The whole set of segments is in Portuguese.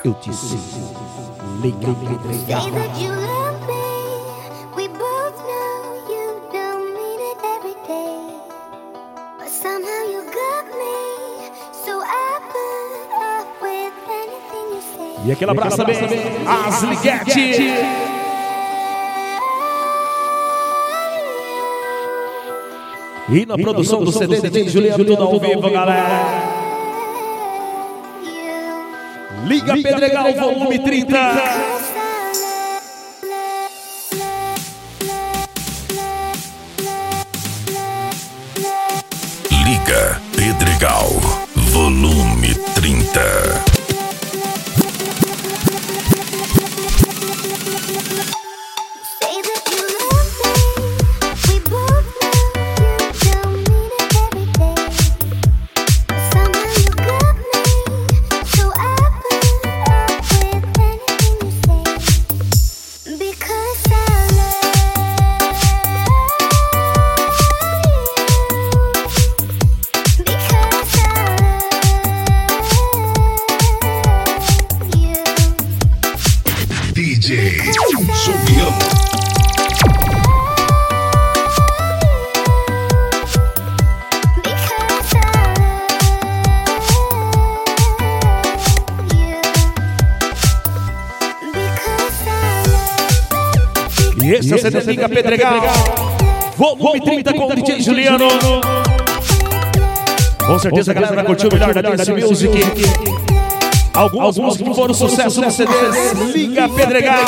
Eu disse, liga Pedregal. E aquele abraço também, as Liguete. E na produção do CD de Juliano, tudo ao vivo, galera. Liga Pedregal, volume 30. Liga Pedregal, volume 30. DJ Juliano. E esse é o CD Liga Pedregal, volume 30 com o DJ Juliano. Com certeza a galera vai curtir o melhor da Dance Music. Algumas músicas que foram sucesso no CD Liga Pedregal.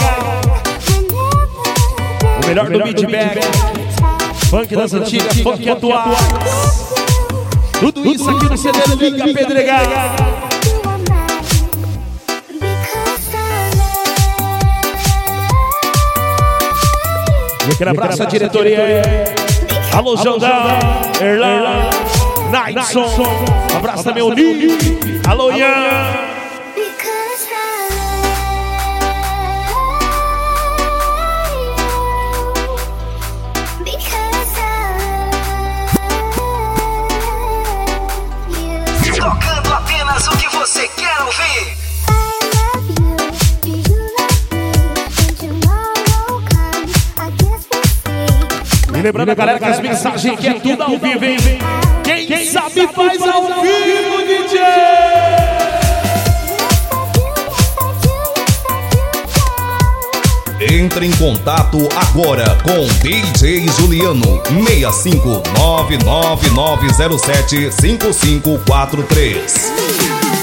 O melhor do beatback, funk das antigas, funk atuais. Tudo isso aqui no CD Liga Pedregal. E aquele abraço à diretoria. Alô, Jandão, Erlan, Naidson. Um abraço também ao Nini. Alô, Ian. Tocando apenas o que você quer ouvir. E lembrando a galera que as mensagens aqui é tudo ao vivo, hein? Quem sabe faz ao vivo, DJ! Entre em contato agora com DJ Juliano 65999075543.